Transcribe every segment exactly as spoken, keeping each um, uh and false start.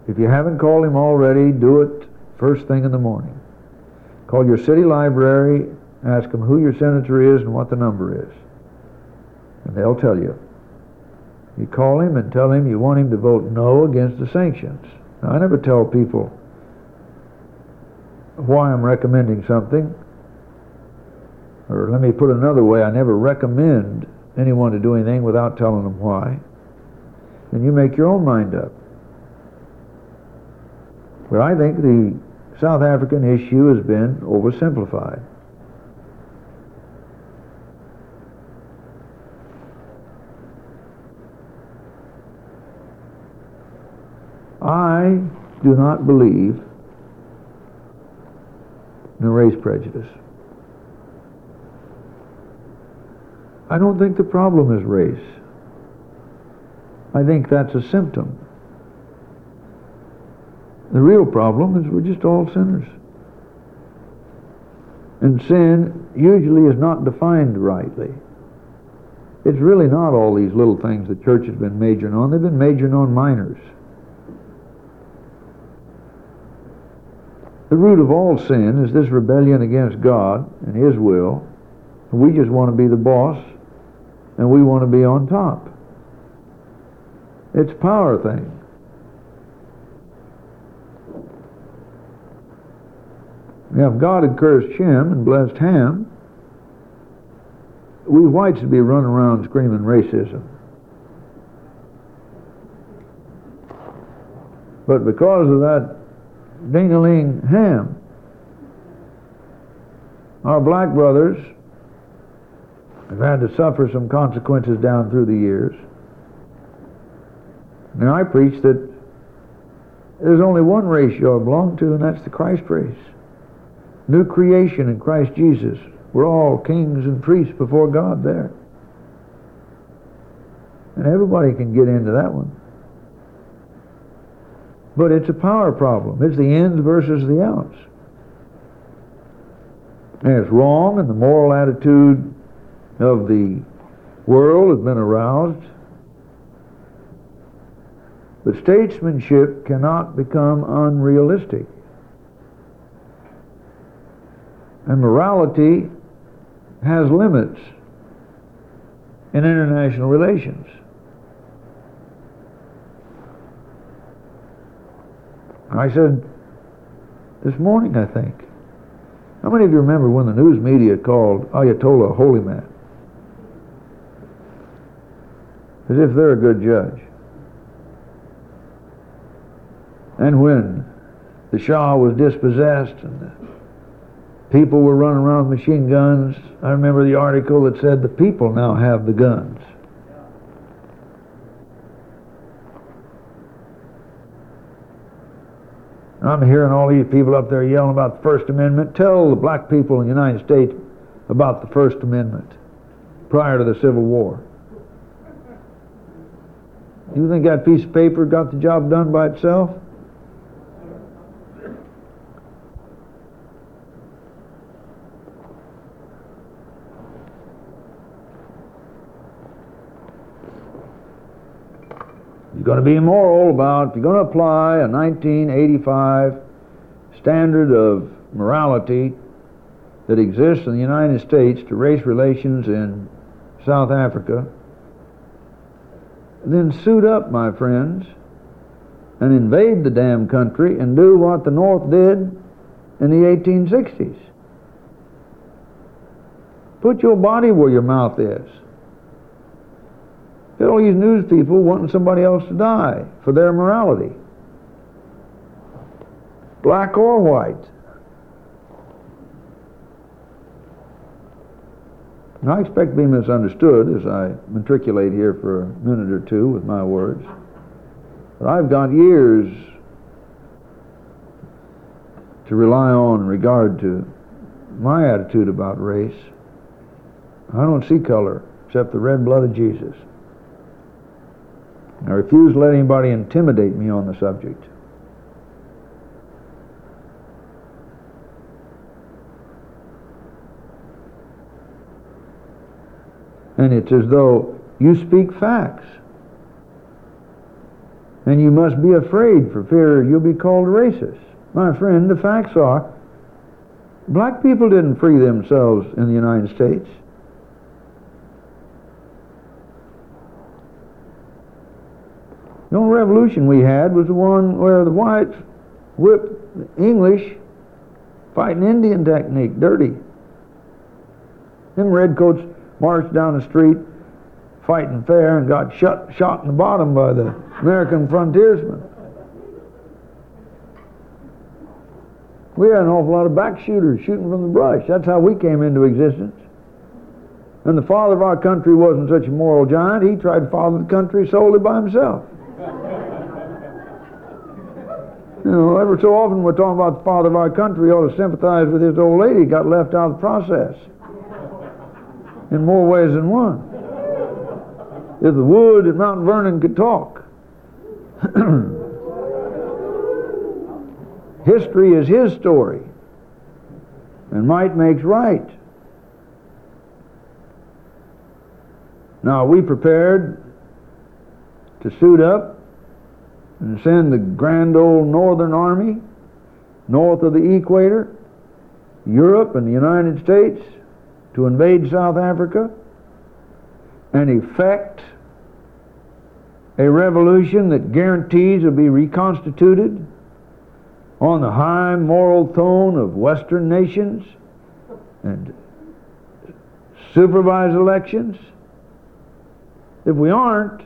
If you haven't called him already, do it first thing in the morning. Call your city library, ask them who your senator is and what the number is. And they'll tell you. You call him and tell him you want him to vote no against the sanctions. Now, I never tell people why I'm recommending something. Or let me put it another way, I never recommend anyone to do anything without telling them why. And you make your own mind up. But I think the South African issue has been oversimplified. I do not believe in race prejudice. I don't think the problem is race. I think that's a symptom. The real problem is we're just all sinners. And sin usually is not defined rightly. It's really not all these little things the church has been majoring on. They've been majoring on minors. The root of all sin is this rebellion against God and His will. We just want to be the boss, and we want to be on top. It's a power thing. Now, if God had cursed Shem and blessed Ham, we whites would be running around screaming racism. But because of that ding-a-ling Ham, our black brothers have had to suffer some consequences down through the years. Now, I preach that there's only one race you all belong to, and that's the Christ race. New creation in Christ Jesus. We're all kings and priests before God there. And everybody can get into that one. But it's a power problem. It's the ins versus the outs. And it's wrong, and the moral attitude of the world has been aroused. But statesmanship cannot become unrealistic. And morality has limits in international relations. I said this morning, I think, how many of you remember when the news media called Ayatollah a holy man? As if they're a good judge. And when the Shah was dispossessed and the people were running around with machine guns, I remember the article that said the people now have the guns. I'm hearing all these people up there yelling about the First Amendment. Tell the black people in the United States about the First Amendment prior to the Civil War. You think that piece of paper got the job done by itself? You're going to be moral about, if you're going to apply a nineteen eighty-five standard of morality that exists in the United States to race relations in South Africa, then suit up, my friends, and invade the damn country and do what the North did in the eighteen sixties. Put your body where your mouth is. Get all these news people wanting somebody else to die for their morality, black or white. And I expect to be misunderstood as I matriculate here for a minute or two with my words. But I've got years to rely on in regard to my attitude about race. I don't see color except the red blood of Jesus. I refuse to let anybody intimidate me on the subject. And it's as though you speak facts. And you must be afraid for fear you'll be called racist. My friend, the facts are, black people didn't free themselves in the United States. The only revolution we had was the one where the whites whipped the English fighting Indian technique, dirty. Them redcoats marched down the street fighting fair and got shot, shot in the bottom by the American frontiersmen. We had an awful lot of back shooters shooting from the brush. That's how we came into existence. And the father of our country wasn't such a moral giant. He tried to father the country solely by himself. You know, every so often we're talking about the father of our country ought to sympathize with his old lady. He got left out of the process in more ways than one. If the wood at Mount Vernon could talk. History is his story, and might makes right. Now, are we prepared to suit up and send the grand old Northern Army north of the equator, Europe and the United States, to invade South Africa and effect a revolution that guarantees will be reconstituted on the high moral tone of Western nations and supervise elections? If we aren't,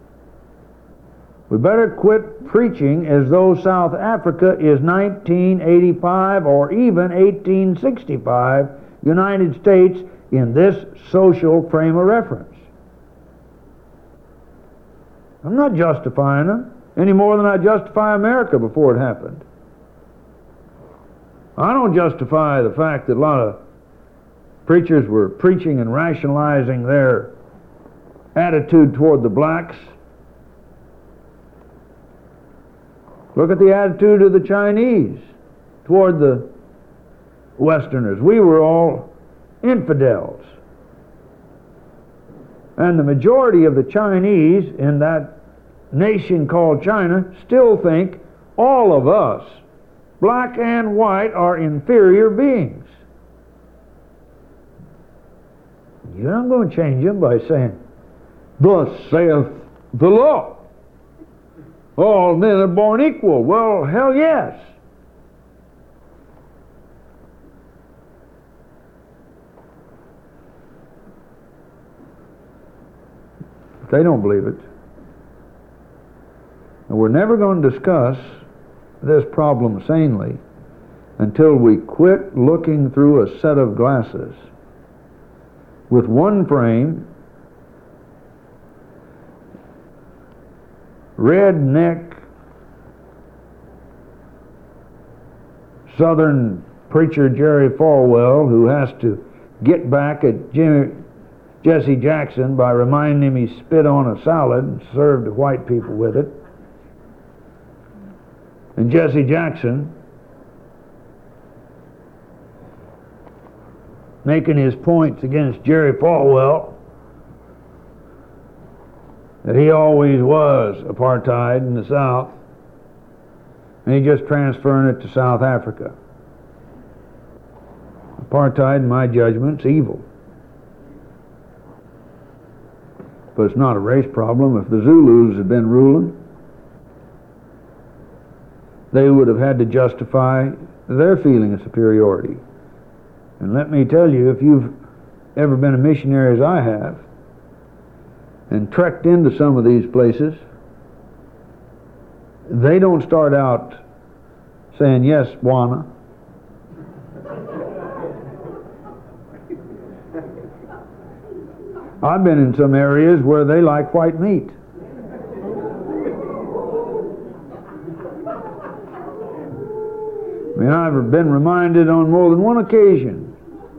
we better quit preaching as though South Africa is nineteen eighty-five or even eighteen sixty-five United States in this social frame of reference. I'm not justifying them any more than I justify America before it happened. I don't justify the fact that a lot of preachers were preaching and rationalizing their attitude toward the blacks. Look at the attitude of the Chinese toward the Westerners. We were all infidels. And the majority of the Chinese in that nation called China still think all of us, black and white, are inferior beings. You're not going to change them by saying, "Thus saith the law. All men are born equal." Well, hell yes. But they don't believe it. And we're never going to discuss this problem sanely until we quit looking through a set of glasses with one frame, redneck Southern preacher Jerry Falwell, who has to get back at Jimmy, Jesse Jackson by reminding him he spit on a salad and served the white people with it. And Jesse Jackson making his points against Jerry Falwell that he always was apartheid in the South, and he just transferring it to South Africa. Apartheid, in my judgment, is evil. But it's not a race problem. If the Zulus had been ruling, they would have had to justify their feeling of superiority. And let me tell you, if you've ever been a missionary as I have, and trekked into some of these places, they don't start out saying, "Yes, Bwana." I've been in some areas where they like white meat. I mean, I've been reminded on more than one occasion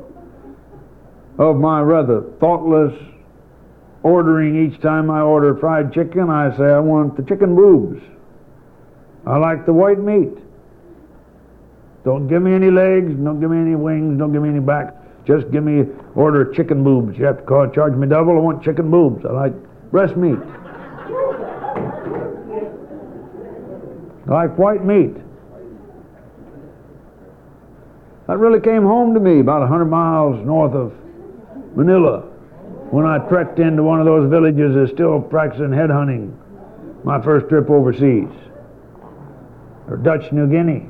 of my rather thoughtless ordering. Each time I order fried chicken, I say, "I want the chicken boobs. I like the white meat. Don't give me any legs, don't give me any wings, don't give me any back. Just give me, order chicken boobs. You have to call, charge me double. I want chicken boobs. I like breast meat." like white meat. That really came home to me about a hundred miles north of Manila when I trekked into one of those villages that's still practicing headhunting, my first trip overseas, or Dutch New Guinea.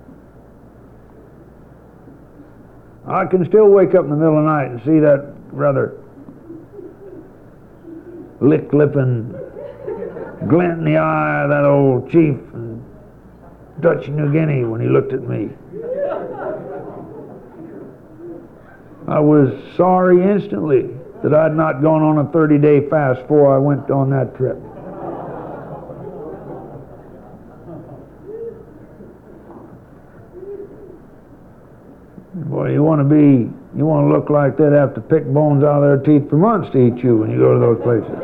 I can still wake up in the middle of the night and see that rather lick-lipping glint in the eye of that old chief in Dutch New Guinea when he looked at me. I was sorry instantly that I'd not gone on a thirty-day fast before I went on that trip. Boy, you want to be, you want to look like they'd have to pick bones out of their teeth for months to eat you when you go to those places.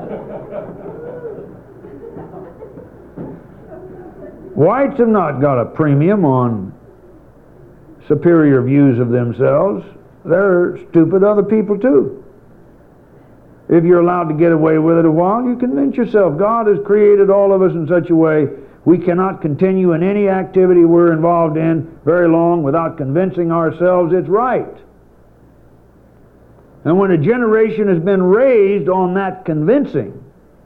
Whites have not got a premium on superior views of themselves. They're stupid other people too. If you're allowed to get away with it a while, you convince yourself God has created all of us in such a way we cannot continue in any activity we're involved in very long without convincing ourselves it's right. And when a generation has been raised on that convincing,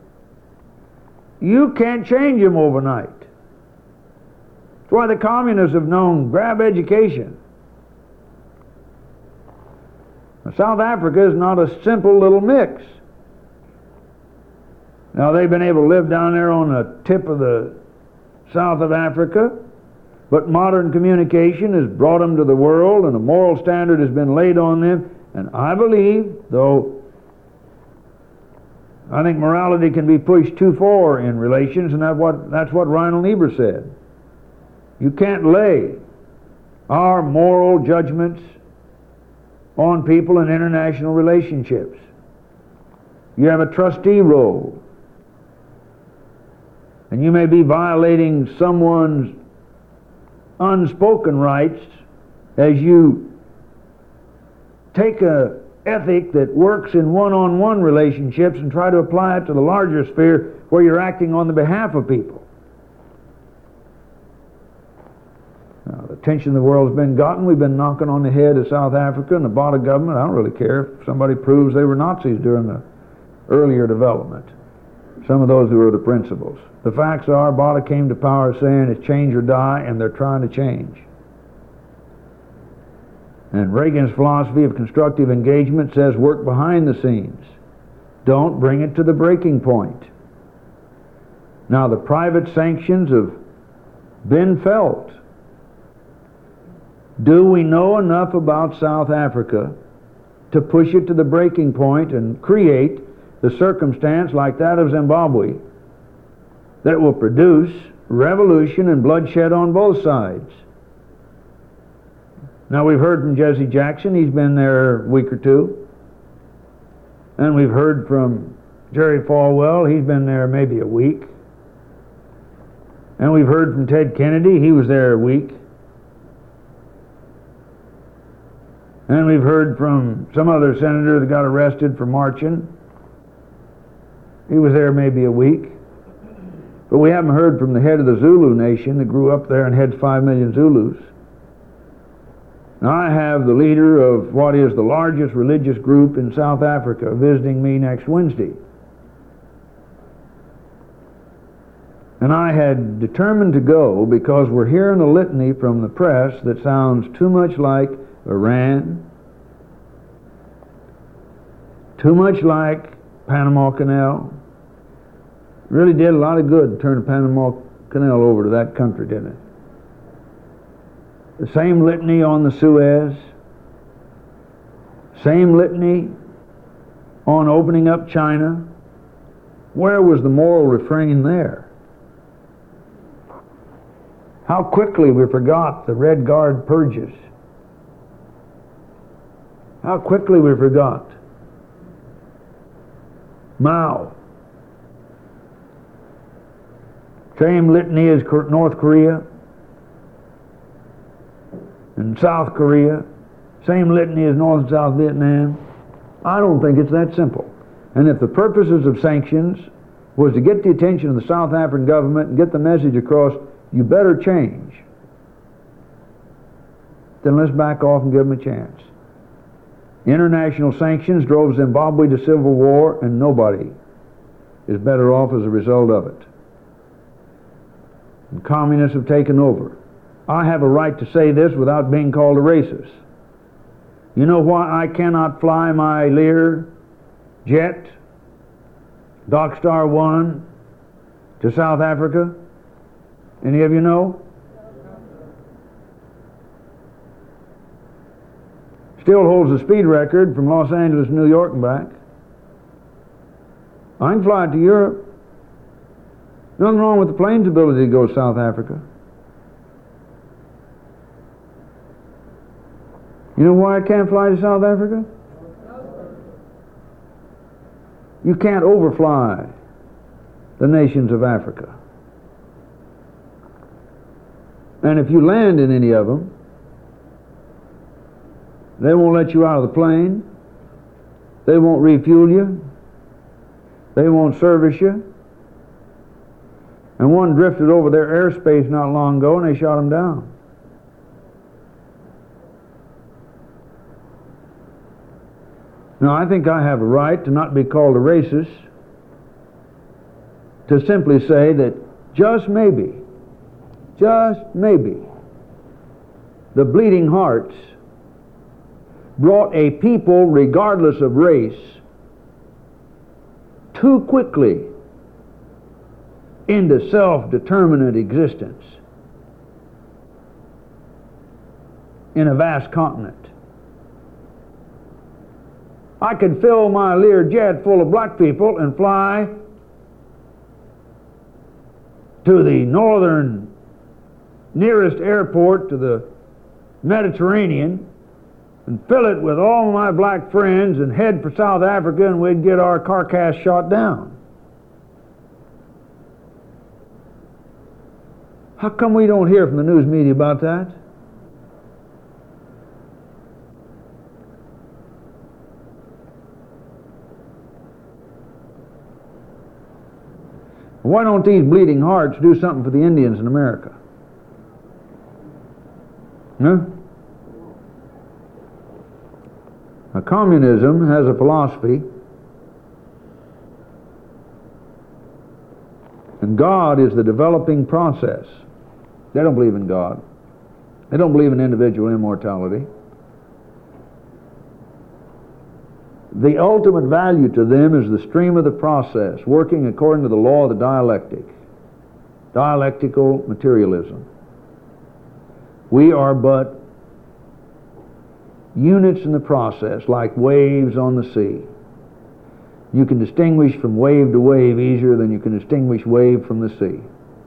you can't change them overnight. That's why the communists have known grab education. Now, South Africa is not a simple little mix. Now, they've been able to live down there on the tip of the south of Africa, but modern communication has brought them to the world, and a moral standard has been laid on them. And I believe, though I think morality can be pushed too far in relations, and that's what, that's what Reinhold Niebuhr said. You can't lay our moral judgments on people in international relationships. You have a trustee role, and you may be violating someone's unspoken rights as you take a ethic that works in one-on-one relationships and try to apply it to the larger sphere where you're acting on the behalf of people. Now, the attention the world's been gotten, we've been knocking on the head of South Africa and the Botha government. I don't really care if somebody proves they were Nazis during the earlier development. Some of those who were the principals. The facts are, Botha came to power saying it's change or die, and they're trying to change. And Reagan's philosophy of constructive engagement says work behind the scenes. Don't bring it to the breaking point. Now, the private sanctions have been felt. Do we know enough about South Africa to push it to the breaking point and create the circumstance like that of Zimbabwe that will produce revolution and bloodshed on both sides? Now, we've heard from Jesse Jackson. He's been there a week or two. And we've heard from Jerry Falwell. He's been there maybe a week. And we've heard from Ted Kennedy. He was there a week. And we've heard from some other senator that got arrested for marching. He was there maybe a week. But we haven't heard from the head of the Zulu nation that grew up there and heads five million Zulus. Now, I have the leader of what is the largest religious group in South Africa visiting me next Wednesday. And I had determined to go because we're hearing a litany from the press that sounds too much like Iran, too much like Panama Canal. Really did a lot of good to turn the Panama Canal over to that country, didn't it? The same litany on the Suez, same litany on opening up China. Where was the moral refrain there? How quickly we forgot the Red Guard purges. How quickly we forgot Mao. Same litany as North Korea and South Korea. Same litany as North and South Vietnam. I don't think it's that simple. And if the purposes of sanctions was to get the attention of the South African government and get the message across, you better change. Then let's back off and give them a chance. International sanctions drove Zimbabwe to civil war, and nobody is better off as a result of it. And communists have taken over. I have a right to say this without being called a racist. You know why I cannot fly my Lear jet, Dockstar one, to South Africa? Any of you know? Still holds the speed record from Los Angeles to New York and back. I can fly it to Europe. Nothing wrong with the plane's ability to go to South Africa. You know why I can't fly to South Africa? You can't overfly the nations of Africa. And if you land in any of them, they won't let you out of the plane. They won't refuel you. They won't service you. And one drifted over their airspace not long ago and they shot him down. Now, I think I have a right to not be called a racist, to simply say that just maybe, just maybe, the Bleeding Hearts brought a people, regardless of race, too quickly into self-determinate existence in a vast continent. I could fill my Lear jet full of black people and fly to the northern nearest airport to the Mediterranean and fill it with all my black friends and head for South Africa, and we'd get our carcass shot down. How come we don't hear from the news media about that? Why don't these Bleeding Hearts do something for the Indians in America? Huh? Now, communism has a philosophy, and God is the developing process. They don't believe in God. They don't believe in individual immortality. The ultimate value to them is the stream of the process, working according to the law of the dialectic, dialectical materialism. We are but units in the process, like waves on the sea. You can distinguish from wave to wave easier than you can distinguish wave from the sea.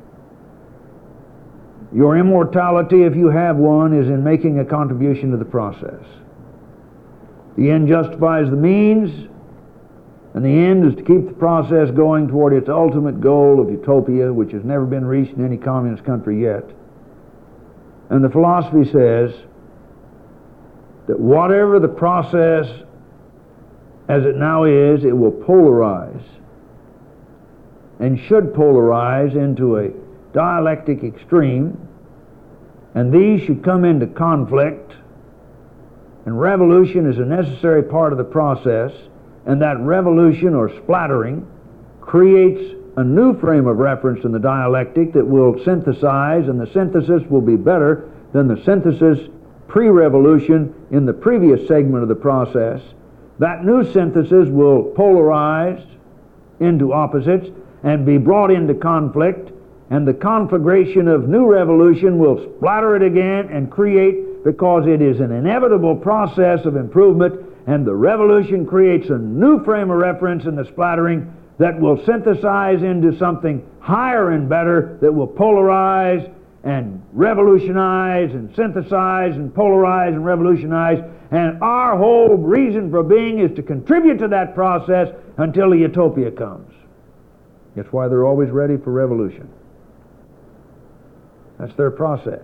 Your immortality, if you have one, is in making a contribution to the process. The end justifies the means, and the end is to keep the process going toward its ultimate goal of utopia, which has never been reached in any communist country yet. And the philosophy says that whatever the process as it now is, it will polarize, and should polarize into a dialectic extreme, and these should come into conflict, and revolution is a necessary part of the process, and that revolution or splattering creates a new frame of reference in the dialectic that will synthesize, and the synthesis will be better than the synthesis pre-revolution in the previous segment of the process. That new synthesis will polarize into opposites and be brought into conflict, and the conflagration of new revolution will splatter it again and create, because it is an inevitable process of improvement, and the revolution creates a new frame of reference in the splattering that will synthesize into something higher and better, that will polarize and revolutionize and synthesize and polarize and revolutionize. And our whole reason for being is to contribute to that process until the utopia comes. That's why they're always ready for revolution. That's their process.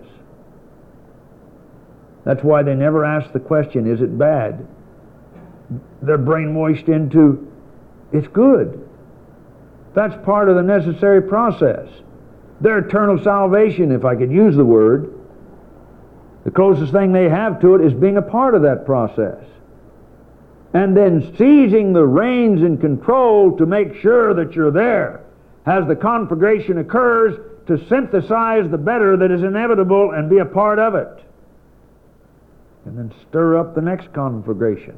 That's why they never ask the question, is it bad? They're brainwashed into, it's good. That's part of the necessary process. Their eternal salvation, if I could use the word, the closest thing they have to it is being a part of that process. And then seizing the reins and control to make sure that you're there as the conflagration occurs, to synthesize the better that is inevitable and be a part of it. And then stir up the next conflagration.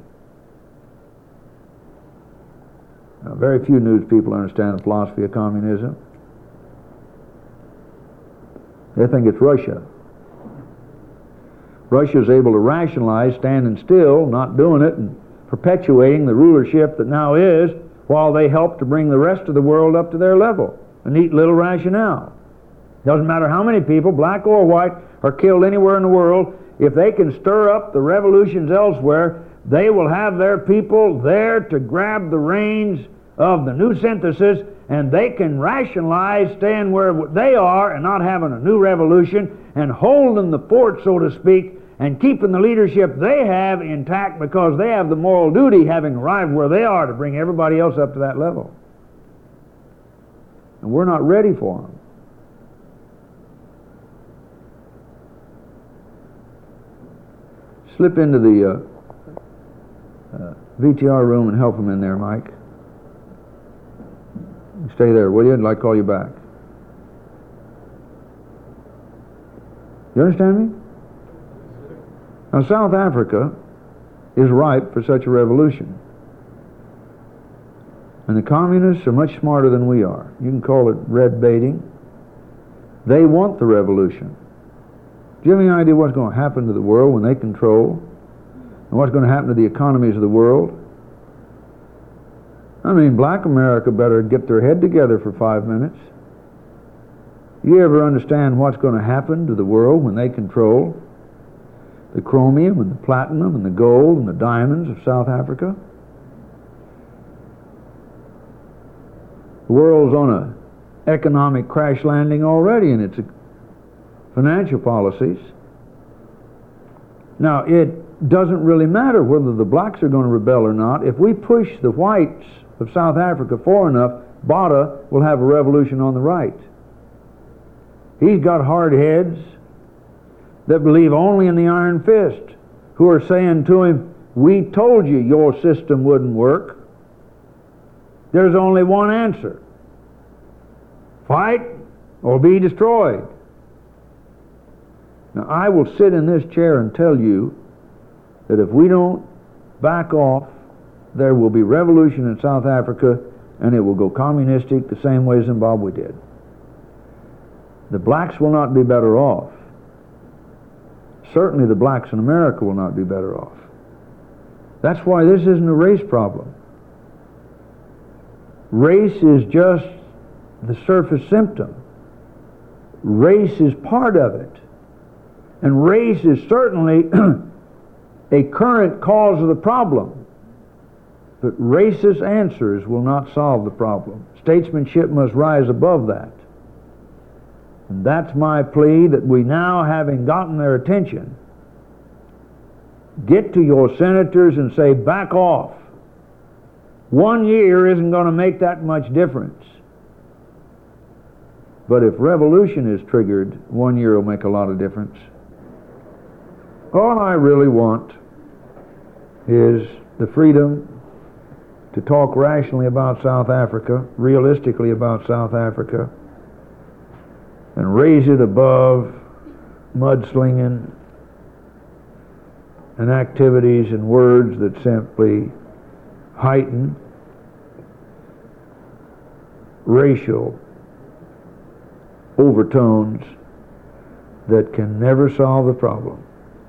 Now, very few news people understand the philosophy of communism. They think it's Russia. Russia is able to rationalize standing still, not doing it, and perpetuating the rulership that now is, while they help to bring the rest of the world up to their level. A neat little rationale. Doesn't matter how many people, black or white, are killed anywhere in the world, if they can stir up the revolutions elsewhere, they will have their people there to grab the reins of the new synthesis, and they can rationalize staying where they are and not having a new revolution and holding the fort, so to speak, and keeping the leadership they have intact because they have the moral duty, having arrived where they are, to bring everybody else up to that level. And we're not ready for them. Slip into the uh, uh, V T R room and help them in there, Mike. Stay there, will you? I'd like to call you back. You understand me? Now, South Africa is ripe for such a revolution. And the communists are much smarter than we are. You can call it red baiting. They want the revolution. Do you have any idea what's going to happen to the world when they control? And what's going to happen to the economies of the world? I mean, black America better get their head together for five minutes. You ever understand what's going to happen to the world when they control the chromium and the platinum and the gold and the diamonds of South Africa? The world's on an economic crash landing already in its financial policies. Now, it doesn't really matter whether the blacks are going to rebel or not. If we push the whites of South Africa far enough, Botha will have a revolution on the right. He's got hard heads that believe only in the iron fist, who are saying to him, we told you your system wouldn't work. There's only one answer. Fight or be destroyed. Now, I will sit in this chair and tell you that if we don't back off, there will be revolution in South Africa, and it will go communistic the same way Zimbabwe did. The blacks will not be better off. Certainly the blacks in America will not be better off. That's why this isn't a race problem. Race is just the surface symptom. Race is part of it. And race is certainly a current cause of the problem. But racist answers will not solve the problem. Statesmanship must rise above that. And that's my plea, that we now, having gotten their attention, get to your senators and say, back off. One year isn't going to make that much difference. But if revolution is triggered, one year will make a lot of difference. All I really want is the freedom to talk rationally about South Africa, realistically about South Africa, and raise it above mudslinging and activities and words that simply heighten racial overtones that can never solve the problem.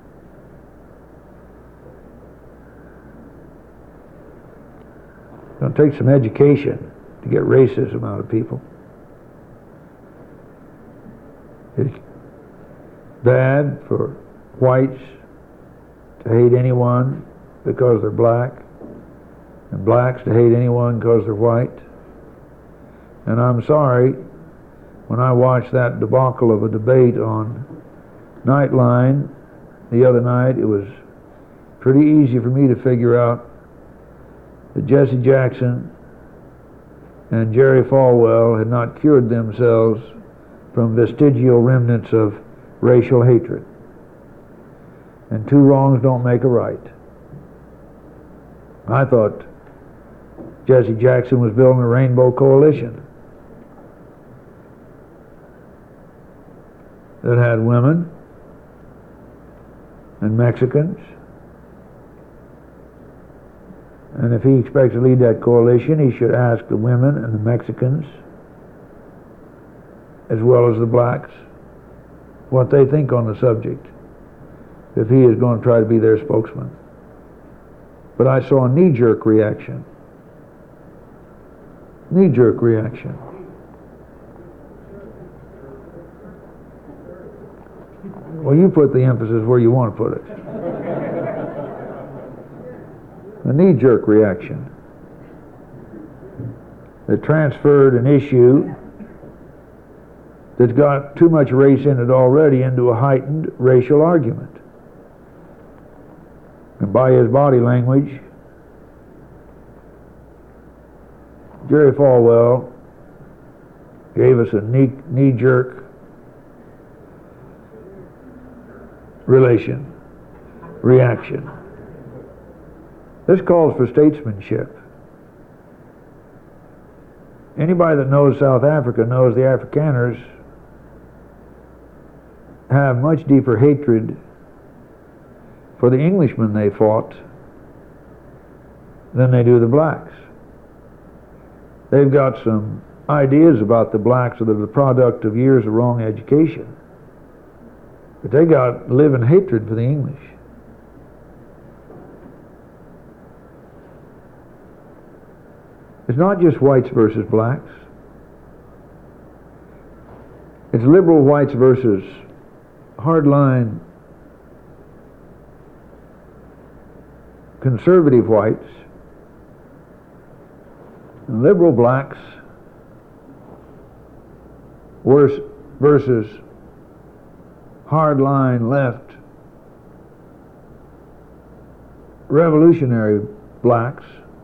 It's going to take some education to get racism out of people. It's bad for whites to hate anyone because they're black, and blacks to hate anyone because they're white. And I'm sorry, when I watched that debacle of a debate on Nightline the other night, it was pretty easy for me to figure out that Jesse Jackson and Jerry Falwell had not cured themselves from vestigial remnants of racial hatred. And two wrongs don't make a right. I thought Jesse Jackson was building a rainbow coalition that had women and Mexicans. And if he expects to lead that coalition, he should ask the women and the Mexicans, as well as the blacks, what they think on the subject, if he is going to try to be their spokesman. But I saw a knee-jerk reaction. Knee-jerk reaction. Well, you put the emphasis where you want to put it. A knee-jerk reaction that transferred an issue that's got too much race in it already into a heightened racial argument. And by his body language, Jerry Falwell gave us a knee, knee-jerk relation, reaction. This calls for statesmanship. Anybody that knows South Africa knows the Afrikaners have much deeper hatred for the Englishmen they fought than they do the blacks. They've got some ideas about the blacks that are the product of years of wrong education, but they got living hatred for the English. It's not just whites versus blacks. It's liberal whites versus hardline conservative whites, and liberal blacks worse versus hardline left revolutionary blacks,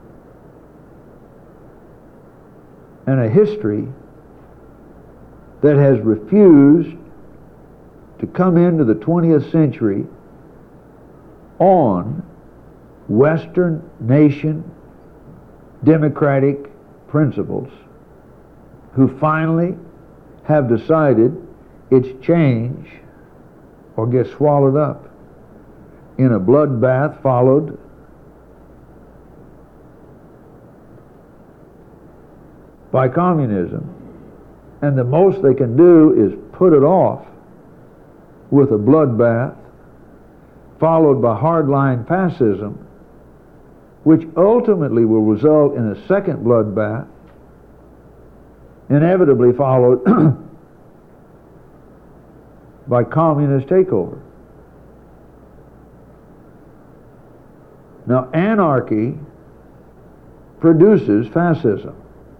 and a history that has refused to come into the twentieth century on Western nation democratic principles, who finally have decided it's change or get swallowed up in a bloodbath followed by communism. And the most they can do is put it off with a bloodbath followed by hardline fascism, which ultimately will result in a second bloodbath, inevitably followed by communist takeover. Now, anarchy produces fascism,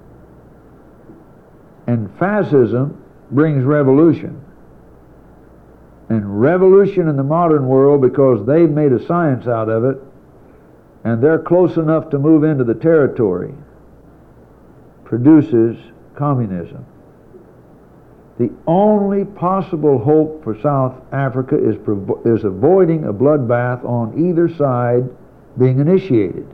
and fascism brings revolution. And revolution in the modern world, because they've made a science out of it, and they're close enough to move into the territory, produces communism. The only possible hope for South Africa is, is avoiding a bloodbath on either side being initiated.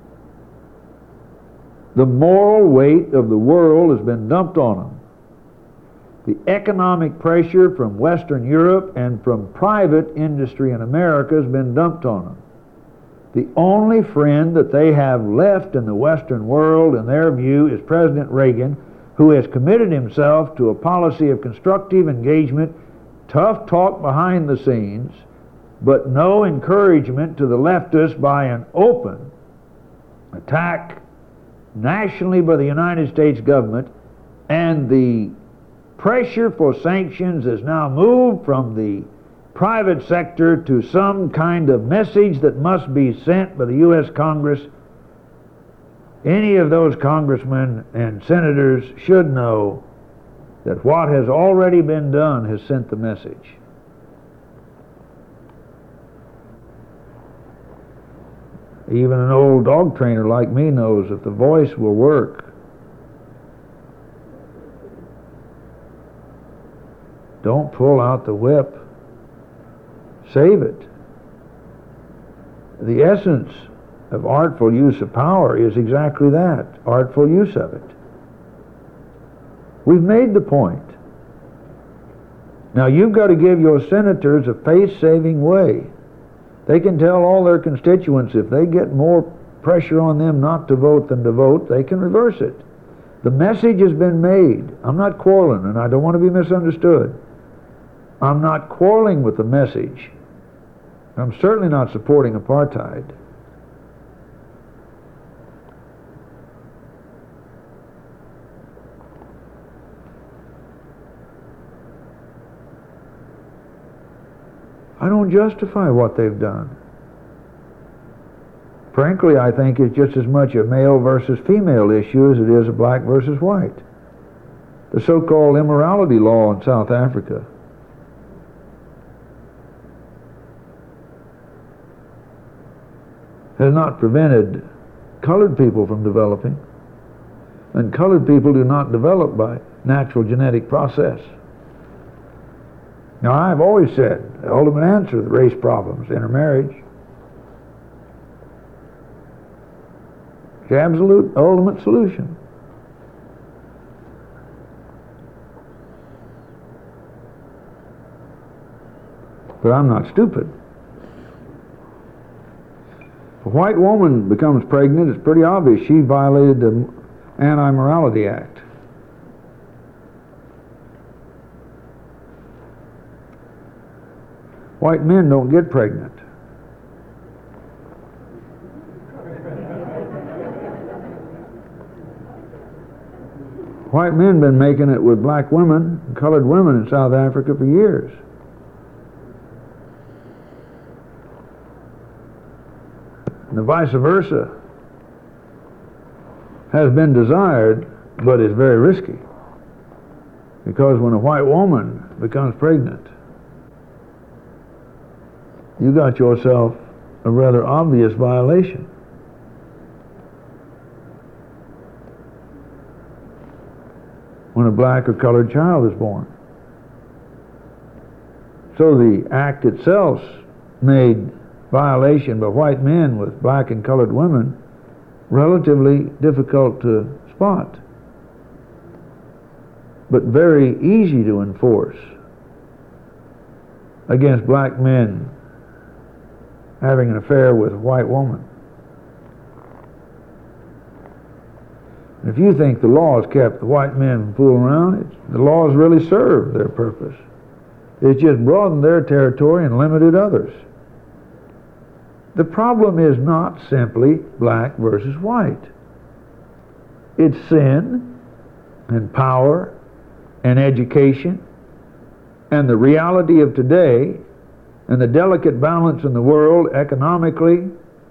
The moral weight of the world has been dumped on them. The economic pressure from Western Europe and from private industry in America has been dumped on them. The only friend that they have left in the Western world, in their view, is President Reagan, who has committed himself to a policy of constructive engagement, tough talk behind the scenes, but no encouragement to the leftists by an open attack nationally by the United States government. And the pressure for sanctions has now moved from the private sector to some kind of message that must be sent by the U S Congress. Any of those congressmen and senators should know that what has already been done has sent the message. Even an old dog trainer like me knows that the voice will work Don't pull out the whip. Save it. The essence of artful use of power is exactly that, artful use of it. We've made the point. Now you've got to give your senators a face-saving way. They can tell all their constituents if they get more pressure on them not to vote than to vote, they can reverse it. The message has been made. I'm not quarreling, and I don't want to be misunderstood. I'm not quarreling with the message. I'm certainly not supporting apartheid. I don't justify what they've done. Frankly, I think it's just as much a male versus female issue as it is a black versus white. The so-called immorality law in South Africa has not prevented colored people from developing, and colored people do not develop by natural genetic process. Now, I've always said the ultimate answer to the race problems, intermarriage. It's the absolute ultimate solution. But I'm not stupid. If a white woman becomes pregnant, it's pretty obvious she violated the Anti-Morality Act. White men don't get pregnant. White men been making it with black women and colored women in South Africa for years. And the vice versa has been desired, but is very risky. Because when a white woman becomes pregnant, you got yourself a rather obvious violation. When a black or colored child is born. So the act itself made violation by white men with black and colored women relatively difficult to spot, but very easy to enforce against black men having an affair with a white woman. And if you think the laws kept the white men from fooling around, it's, the laws really serve their purpose. It just broadened their territory and limited others. The problem is not simply black versus white. It's sin and power and education and the reality of today and the delicate balance in the world economically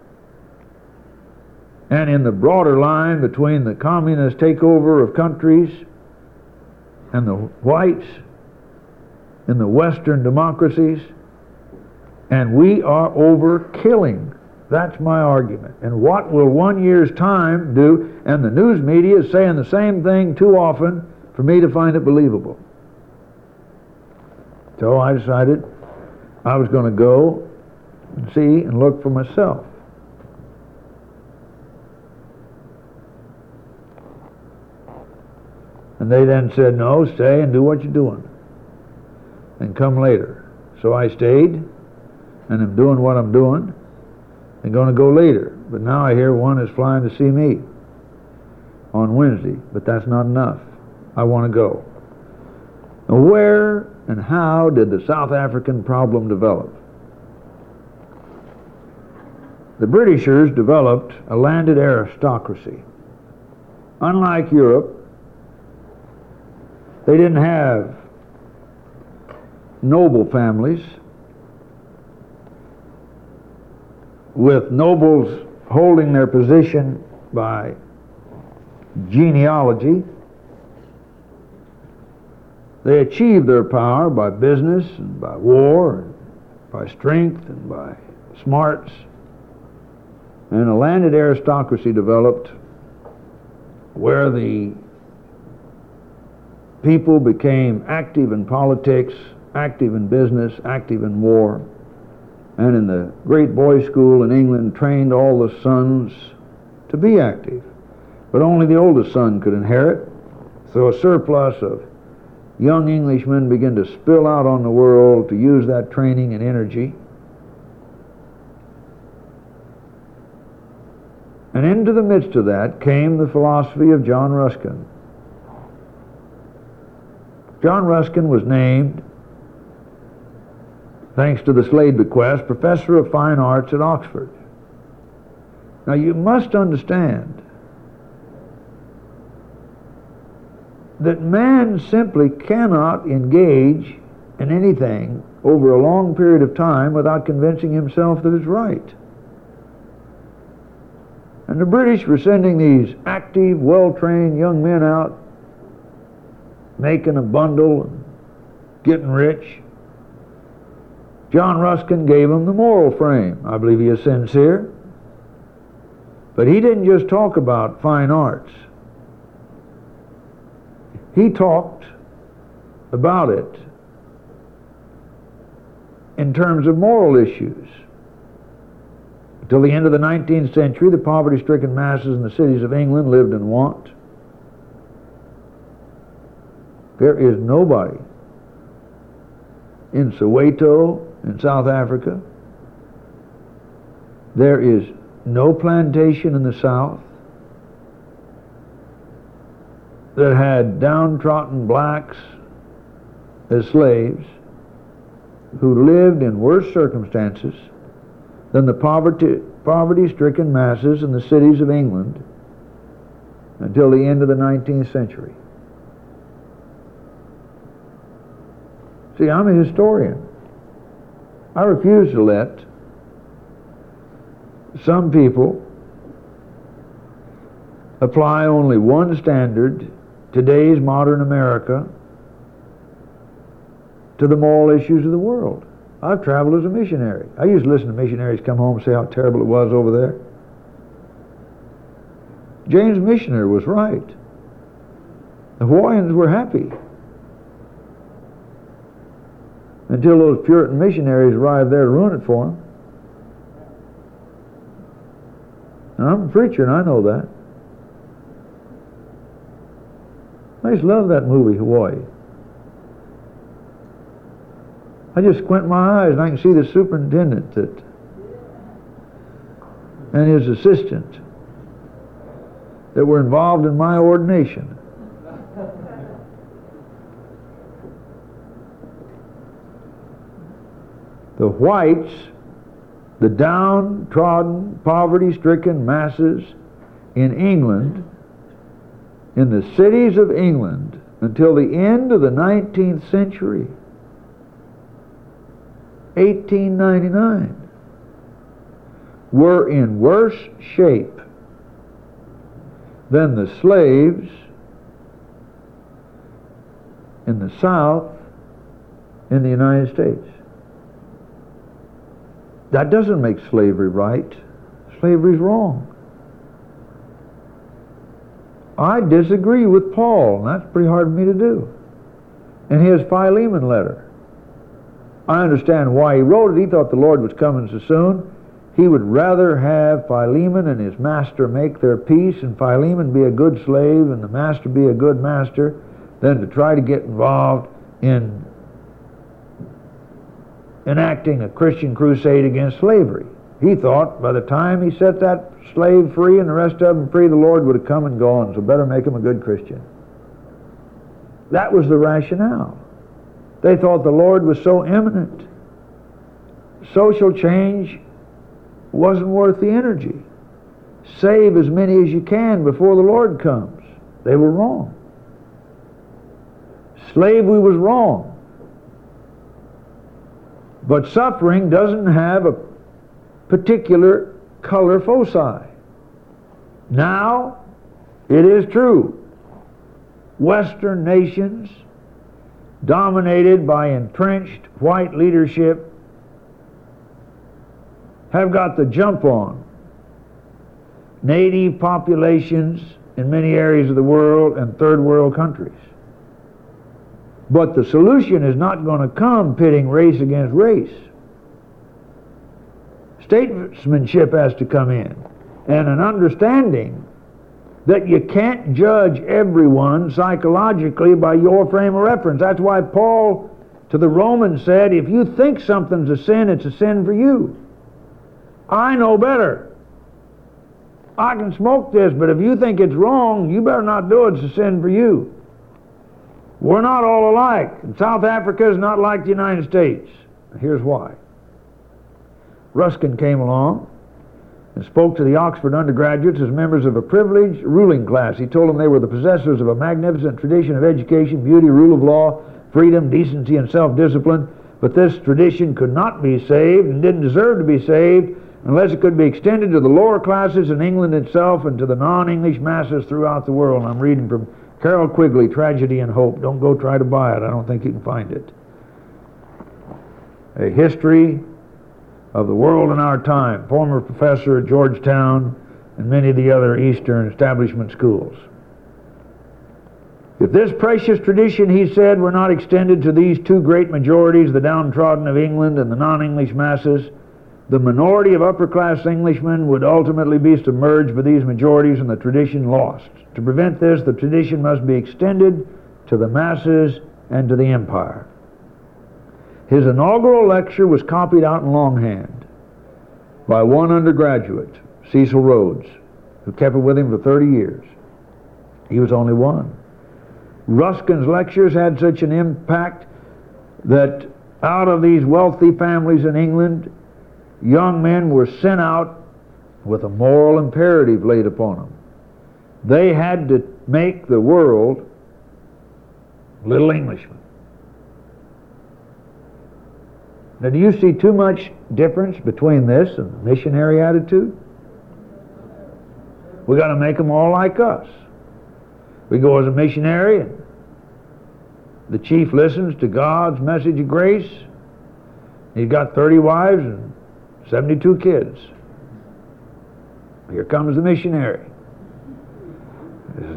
and in the broader line between the communist takeover of countries and the whites in the Western democracies, and we are overkilling. That's my argument. And what will one year's time do? And the news media is saying the same thing too often for me to find it believable. So I decided I was going to go and see and look for myself. And they then said, no, stay and do what you're doing and come later. So I stayed and I'm doing what I'm doing and going to go later. But now I hear one is flying to see me on Wednesday, but that's not enough. I want to go. Now, where and how did the South African problem develop? The Britishers developed a landed aristocracy. Unlike Europe, they didn't have noble families with nobles holding their position by genealogy. They achieved their power by business and by war and by strength and by smarts. And a landed aristocracy developed where the people became active in politics, active in business, active in war, and in the great boys' school in England trained all the sons to be active. But only the oldest son could inherit, so a surplus of young Englishmen began to spill out on the world to use that training and energy. And into the midst of that came the philosophy of John Ruskin. John Ruskin was named, thanks to the Slade bequest, Professor of Fine Arts at Oxford. Now you must understand that man simply cannot engage in anything over a long period of time without convincing himself that it's right. And the British were sending these active, well-trained young men out, making a bundle and getting rich. John Ruskin gave them the moral frame. I believe he is sincere. But he didn't just talk about fine arts. He talked about it in terms of moral issues. Until the end of the nineteenth century, the poverty-stricken masses in the cities of England lived in want. There is nobody in Soweto, in South Africa. There is no plantation in the South that had downtrodden blacks as slaves who lived in worse circumstances than the poverty, poverty-stricken masses in the cities of England until the end of the nineteenth century. See, I'm a historian. I refuse to let some people apply only one standard, today's modern America, to the moral issues of the world. I've traveled as a missionary. I used to listen to missionaries come home and say how terrible it was over there. James Missioner was right. The Hawaiians were happy until those Puritan missionaries arrived there to ruin it for them. And I'm a preacher and I know that. I just love that movie, Hawaii. I just squint my eyes and I can see the superintendent that, and his assistant that were involved in my ordination. The whites, the downtrodden, poverty-stricken masses in England, in the cities of England, until the end of the nineteenth century, eighteen ninety-nine, were in worse shape than the slaves in the South in the United States. That doesn't make slavery right. Slavery's wrong. I disagree with Paul, and that's pretty hard for me to do. In his Philemon letter, I understand why he wrote it. He thought the Lord was coming so soon. He would rather have Philemon and his master make their peace, and Philemon be a good slave and the master be a good master, than to try to get involved in enacting a Christian crusade against slavery. He thought by the time he set that slave free and the rest of them free, the Lord would have come and gone, so better make him a good Christian. That was the rationale. They thought the Lord was so imminent. Social change wasn't worth the energy. Save as many as you can before the Lord comes. They were wrong. Slavery was wrong. But suffering doesn't have a particular color foci. Now, it is true. Western nations, dominated by entrenched white leadership, have got the jump on native populations in many areas of the world and third world countries. But the solution is not going to come pitting race against race. Statesmanship has to come in, and an understanding that you can't judge everyone psychologically by your frame of reference. That's why Paul to the Romans said, if you think something's a sin, it's a sin for you. I know better. I can smoke this, but if you think it's wrong, you better not do it. It's a sin for you. We're not all alike. And South Africa is not like the United States. Here's why. Ruskin came along and spoke to the Oxford undergraduates as members of a privileged ruling class. He told them they were the possessors of a magnificent tradition of education, beauty, rule of law, freedom, decency, and self-discipline, but this tradition could not be saved and didn't deserve to be saved unless it could be extended to the lower classes in England itself and to the non-English masses throughout the world. I'm reading from Carroll Quigley, Tragedy and Hope. Don't go try to buy it. I don't think you can find it. A history of the world in our time, former professor at Georgetown and many of the other Eastern establishment schools. If this precious tradition, he said, were not extended to these two great majorities, the downtrodden of England and the non-English masses, the minority of upper-class Englishmen would ultimately be submerged by these majorities and the tradition lost. To prevent this, the tradition must be extended to the masses and to the empire. His inaugural lecture was copied out in longhand by one undergraduate, Cecil Rhodes, who kept it with him for thirty years. He was only one. Ruskin's lectures had such an impact that out of these wealthy families in England, young men were sent out with a moral imperative laid upon them. They had to make the world little Englishmen. Now, do you see too much difference between this and the missionary attitude? We got to make them all like us. We go as a missionary, and the chief listens to God's message of grace. He's got thirty wives and seventy-two kids. Here comes the missionary. His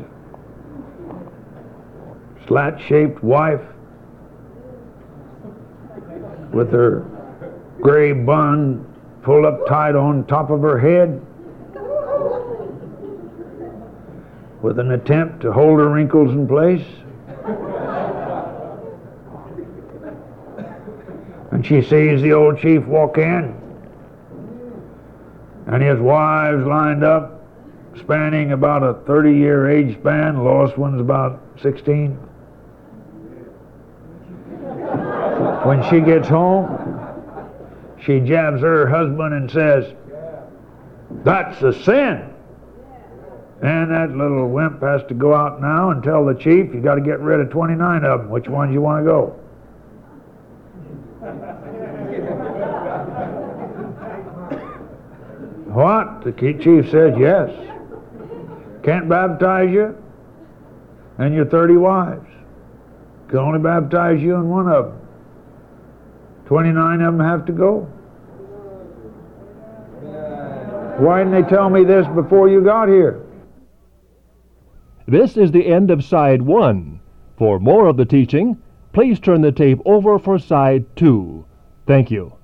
slat-shaped wife with her gray bun pulled up tight on top of her head, with an attempt to hold her wrinkles in place. And she sees the old chief walk in, and his wives lined up, spanning about a thirty-year age span. The lowest one's about sixteen. When she gets home, she jabs her husband and says, "That's a sin." And that little wimp has to go out now and tell the chief, "You got to get rid of twenty-nine of them. Which ones you want to go?" What? The chief says, "Yes. Can't baptize you and your thirty wives. Can only baptize you and one of them. twenty-nine of them have to go." Why didn't they tell me this before you got here? This is the end of Side one. For more of the teaching, please turn the tape over for Side two. Thank you.